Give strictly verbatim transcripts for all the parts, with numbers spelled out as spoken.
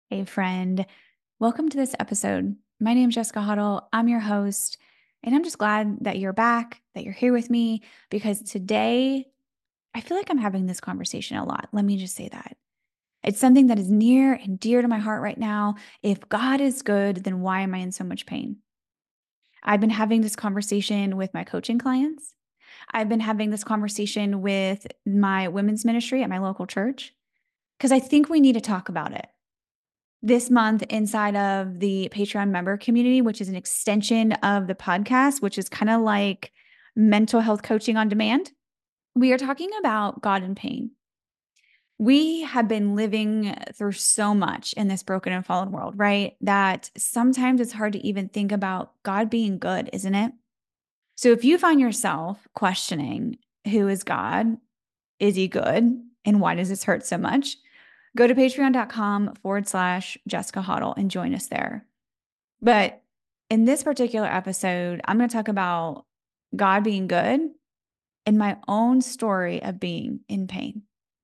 Hey, friend. Welcome to this episode. My name is Jessica Huddle. I'm your host, and I'm just glad that you're back, that you're here with me, because today I feel like I'm having this conversation a lot. Let me just say that. It's something that is near and dear to my heart right now. If God is good, then why am I in so much pain? I've been having this conversation with my coaching clients. I've been having this conversation with my women's ministry at my local church because I think we need to talk about it. This month inside of the Patreon member community, which is an extension of the podcast, which is kind of like mental health coaching on demand, we are talking about God and pain. We have been living through so much in this broken and fallen world, right? That sometimes it's hard to even think about God being good, isn't it? So if you find yourself questioning, who is God? Is he good? And why does this hurt so much? Go to patreon.com forward slash Jessica Hoddle and join us there. But in this particular episode, I'm going to talk about God being good and my own story of being in pain.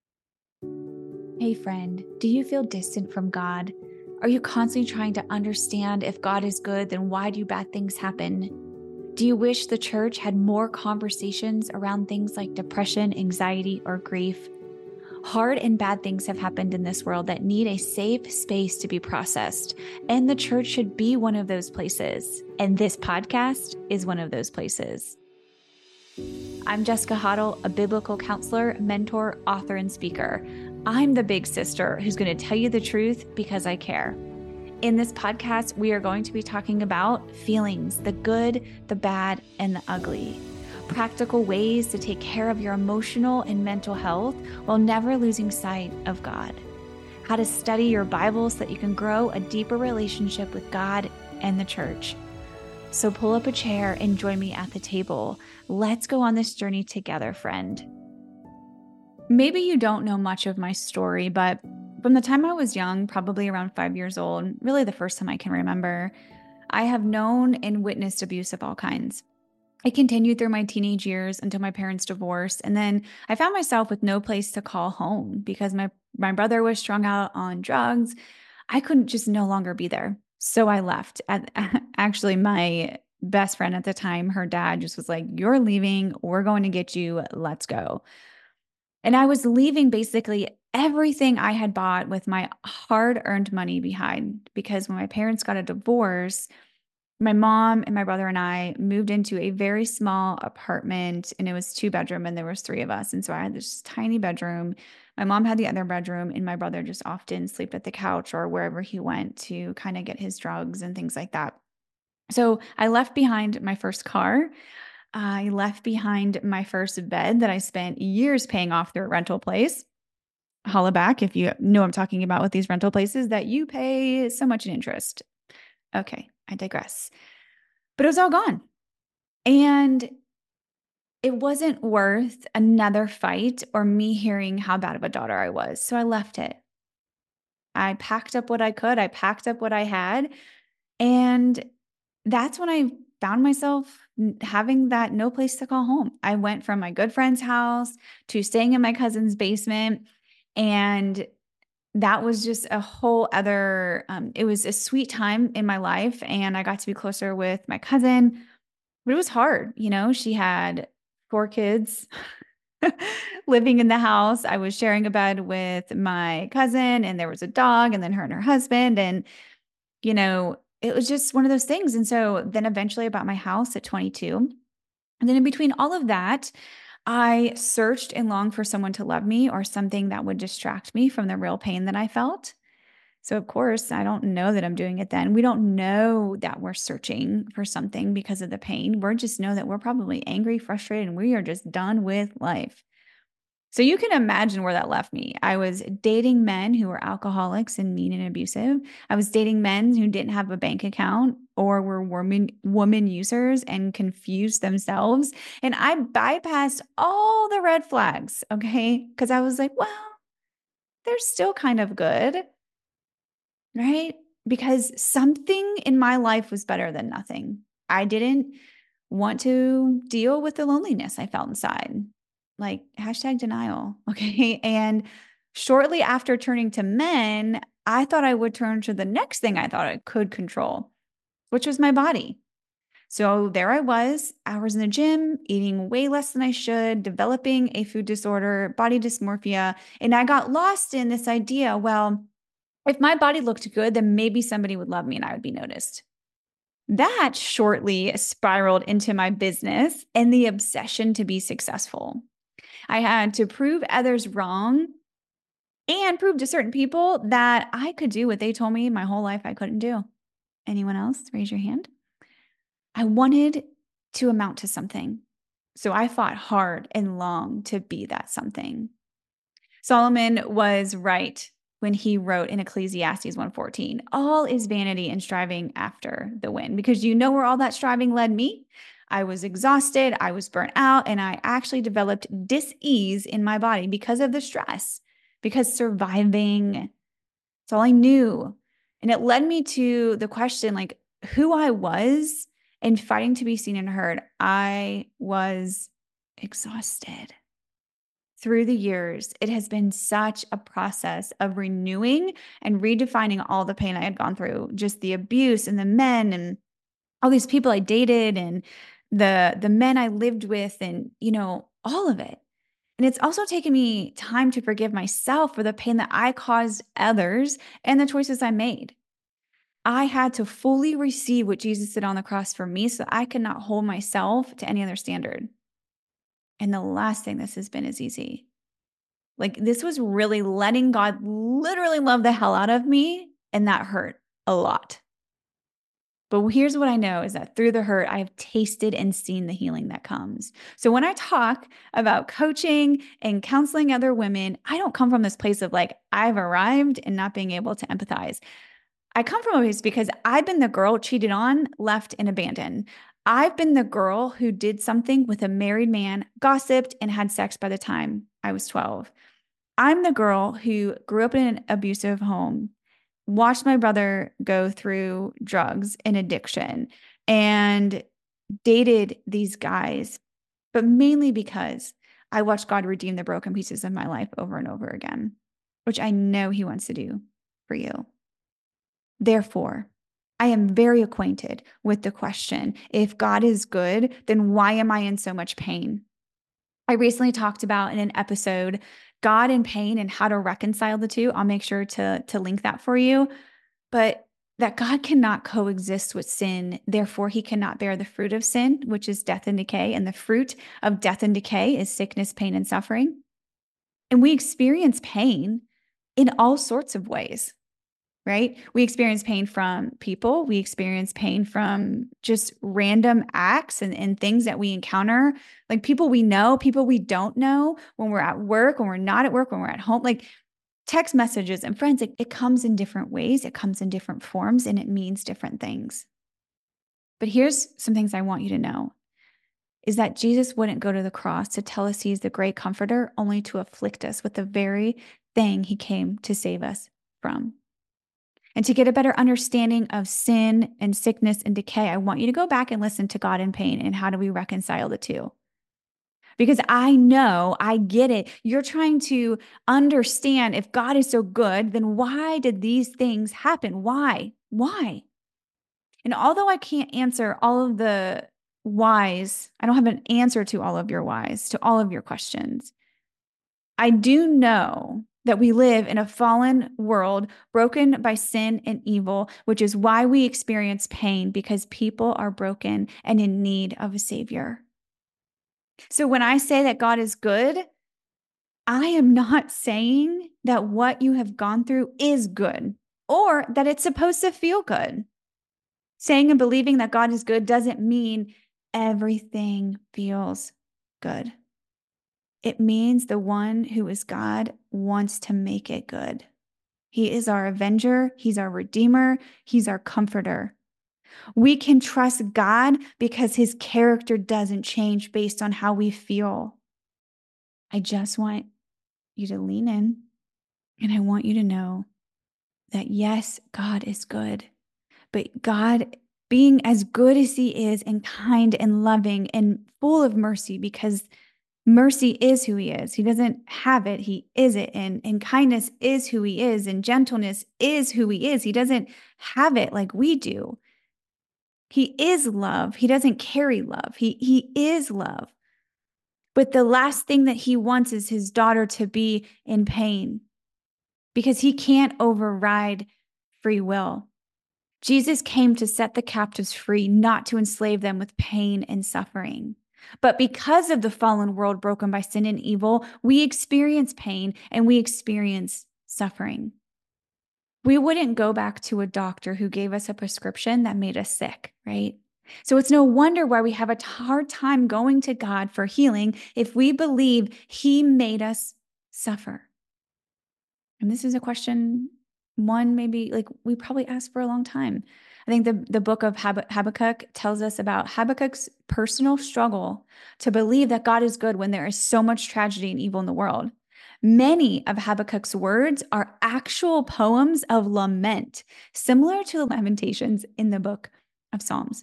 Hey, friend, do you feel distant from God? Are you constantly trying to understand if God is good, then why do bad things happen? Do you wish the church had more conversations around things like depression, anxiety, or grief? Hard and bad things have happened in this world that need a safe space to be processed, and the church should be one of those places. And this podcast is one of those places. I'm Jessica Hoddle, a biblical counselor, mentor, author, and speaker. I'm the big sister who's going to tell you the truth because I care. In this podcast, we are going to be talking about feelings, the good, the bad, and the ugly. Practical ways to take care of your emotional and mental health while never losing sight of God. How to study your Bible so that you can grow a deeper relationship with God and the church. So pull up a chair and join me at the table. Let's go on this journey together, friend. Maybe you don't know much of my story, but from the time I was young, probably around five years old, really the first time I can remember, I have known and witnessed abuse of all kinds. It continued through my teenage years until my parents divorced. And then I found myself with no place to call home because my, my brother was strung out on drugs. I couldn't just no longer be there. So I left. At, actually, my best friend at the time, her dad just was like, "You're leaving. We're going to get you. Let's go." And I was leaving basically everything I had bought with my hard earned money behind because when my parents got a divorce, my mom and my brother and I moved into a very small apartment, and it was two bedroom and there was three of us. And so I had this tiny bedroom. My mom had the other bedroom, and my brother just often slept at the couch or wherever he went to kind of get his drugs and things like that. So I left behind my first car. I left behind my first bed that I spent years paying off through a rental place. Holla back if you know what I'm talking about with these rental places that you pay so much in interest. Okay, I digress. But it was all gone. And it wasn't worth another fight or me hearing how bad of a daughter I was. So I left it. I packed up what I could, I packed up what I had. And that's when I found myself having that no place to call home. I went from my good friend's house to staying in my cousin's basement. And that was just a whole other, um, it was a sweet time in my life. And I got to be closer with my cousin. But it was hard. You know, she had four kids living in the house. I was sharing a bed with my cousin, and there was a dog, and then her and her husband. And, you know, it was just one of those things. And so then eventually I bought my house at twenty-two. And then in between all of that, I searched and longed for someone to love me or something that would distract me from the real pain that I felt. So, of course, I don't know that I'm doing it then. We don't know that we're searching for something because of the pain. We just know that we're probably angry, frustrated, and we are just done with life. So you can imagine where that left me. I was dating men who were alcoholics and mean and abusive. I was dating men who didn't have a bank account or were woman woman users and confused themselves. And I bypassed all the red flags, okay? Because I was like, well, they're still kind of good, right? Because something in my life was better than nothing. I didn't want to deal with the loneliness I felt inside. Like hashtag denial. Okay. And shortly after turning to men, I thought I would turn to the next thing I thought I could control, which was my body. So there I was, hours in the gym, eating way less than I should, developing a food disorder, body dysmorphia. And I got lost in this idea, well, if my body looked good, then maybe somebody would love me and I would be noticed. That shortly spiraled into my business and the obsession to be successful. I had to prove others wrong and prove to certain people that I could do what they told me my whole life I couldn't do. Anyone else? Raise your hand. I wanted to amount to something. So I fought hard and long to be that something. Solomon was right when he wrote in Ecclesiastes one fourteen, all is vanity and striving after the wind, because you know where all that striving led me? I was exhausted, I was burnt out, and I actually developed dis-ease in my body because of the stress, because surviving, it's all I knew. And it led me to the question, like, who I was and fighting to be seen and heard. I was exhausted. Through the years, it has been such a process of renewing and redefining all the pain I had gone through, just the abuse and the men and all these people I dated and the the men I lived with and, you know, all of it. And it's also taken me time to forgive myself for the pain that I caused others and the choices I made. I had to fully receive what Jesus did on the cross for me so I could not hold myself to any other standard. And the last thing this has been is easy. Like, this was really letting God literally love the hell out of me, and that hurt a lot. But here's what I know is that through the hurt, I have tasted and seen the healing that comes. So when I talk about coaching and counseling other women, I don't come from this place of like, I've arrived and not being able to empathize. I come from a place because I've been the girl cheated on, left, and abandoned. I've been the girl who did something with a married man, gossiped, and had sex by the time I was twelve. I'm the girl who grew up in an abusive home, watched my brother go through drugs and addiction, and dated these guys, but mainly because I watched God redeem the broken pieces of my life over and over again, which I know He wants to do for you. Therefore, I am very acquainted with the question, if God is good, then why am I in so much pain? I recently talked about in an episode, God and pain and how to reconcile the two. I'll make sure to, to link that for you. But that God cannot coexist with sin. Therefore, He cannot bear the fruit of sin, which is death and decay. And the fruit of death and decay is sickness, pain, and suffering. And we experience pain in all sorts of ways. Right? We experience pain from people. We experience pain from just random acts and, and things that we encounter, like people we know, people we don't know, when we're at work, when we're not at work, when we're at home, like text messages and friends. It, it comes in different ways. It comes in different forms and it means different things. But here's some things I want you to know is that Jesus wouldn't go to the cross to tell us He's the great comforter, only to afflict us with the very thing He came to save us from. And to get a better understanding of sin and sickness and decay, I want you to go back and listen to God in pain and how do we reconcile the two? Because I know, I get it. You're trying to understand if God is so good, then why did these things happen? Why? Why? And although I can't answer all of the whys, I don't have an answer to all of your whys, to all of your questions. I do know that we live in a fallen world broken by sin and evil, which is why we experience pain, because people are broken and in need of a savior. So when I say that God is good, I am not saying that what you have gone through is good or that it's supposed to feel good. Saying and believing that God is good doesn't mean everything feels good. It means the one who is God wants to make it good. He is our avenger. He's our redeemer. He's our comforter. We can trust God because His character doesn't change based on how we feel. I just want you to lean in, and I want you to know that yes, God is good, but God being as good as He is and kind and loving and full of mercy, because Mercy is who he is. He doesn't have it. He is it. And, and kindness is who he is. And gentleness is who he is. He doesn't have it like we do. He is love. He doesn't carry love. He, he is love. But the last thing that he wants is his daughter to be in pain because he can't override free will. Jesus came to set the captives free, not to enslave them with pain and suffering. But because of the fallen world broken by sin and evil, we experience pain and we experience suffering. We wouldn't go back to a doctor who gave us a prescription that made us sick, right? So it's no wonder why we have a hard time going to God for healing if we believe he made us suffer. And this is a question, one maybe like we probably asked for a long time. I think the, the book of Hab- Habakkuk tells us about Habakkuk's personal struggle to believe that God is good when there is so much tragedy and evil in the world. Many of Habakkuk's words are actual poems of lament, similar to the Lamentations in the book of Psalms.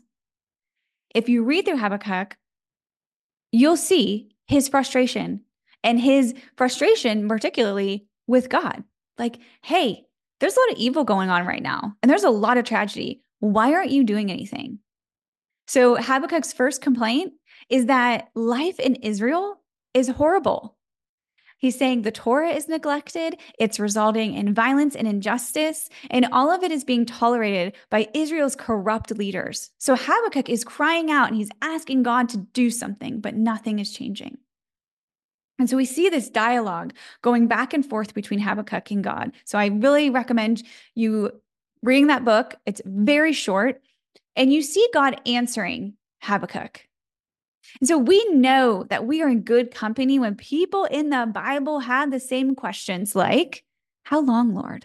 If you read through Habakkuk, you'll see his frustration and his frustration, particularly with God. Like, hey, there's a lot of evil going on right now, and there's a lot of tragedy. Why aren't you doing anything? So Habakkuk's first complaint is that life in Israel is horrible. He's saying the Torah is neglected, it's resulting in violence and injustice, and all of it is being tolerated by Israel's corrupt leaders. So Habakkuk is crying out and he's asking God to do something, but nothing is changing. And so we see this dialogue going back and forth between Habakkuk and God. So I really recommend you reading that book. It's very short, and you see God answering Habakkuk. And so we know that we are in good company when people in the Bible had the same questions like, how long, Lord?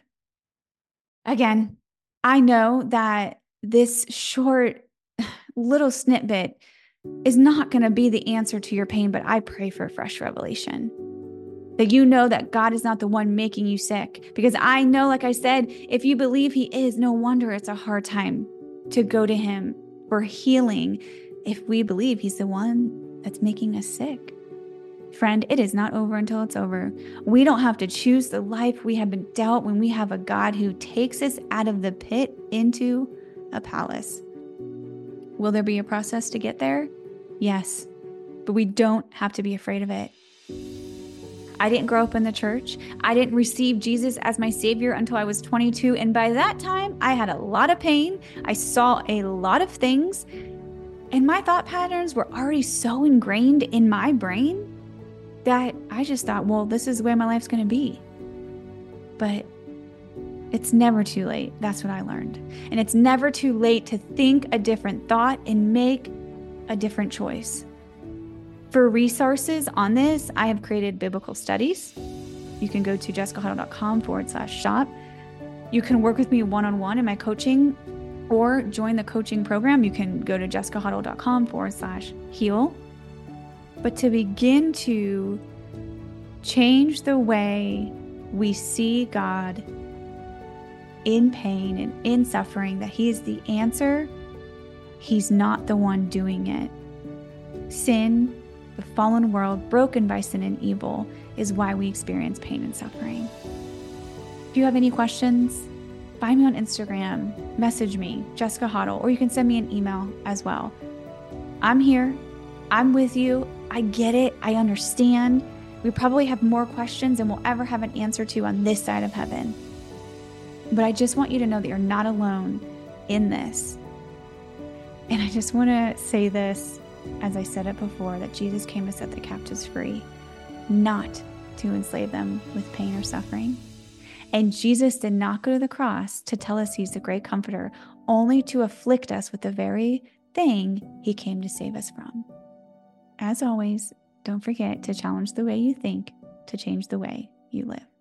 Again, I know that this short little snippet is not going to be the answer to your pain, but I pray for fresh revelation. That you know that God is not the one making you sick. Because I know, like I said, if you believe he is, no wonder it's a hard time to go to him for healing if we believe he's the one that's making us sick. Friend, it is not over until it's over. We don't have to choose the life we have been dealt when we have a God who takes us out of the pit into a palace. Will there be a process to get there? Yes, but we don't have to be afraid of it. I didn't grow up in the church. I didn't receive Jesus as my Savior until I was twenty-two. And by that time, I had a lot of pain. I saw a lot of things. And my thought patterns were already so ingrained in my brain that I just thought, well, this is the way my life's going to be. But it's never too late. That's what I learned. And it's never too late to think a different thought and make a different choice. For resources on this, I have created biblical studies. You can go to jessicahuddle.com forward slash shop. You can work with me one-on-one in my coaching or join the coaching program. You can go to jessicahuddle.com forward slash heal. But to begin to change the way we see God in pain and in suffering, that he is the answer, he's not the one doing it. Sin, the fallen world broken by sin and evil, is why we experience pain and suffering. If you have any questions, find me on Instagram, message me, Jessica Huddle, or you can send me an email as well. I'm here. I'm with you. I get it. I understand. We probably have more questions than we'll ever have an answer to on this side of heaven. But I just want you to know that you're not alone in this. And I just want to say this, as I said it before, that Jesus came to set the captives free, not to enslave them with pain or suffering. And Jesus did not go to the cross to tell us he's the great comforter, only to afflict us with the very thing he came to save us from. As always, don't forget to challenge the way you think to change the way you live.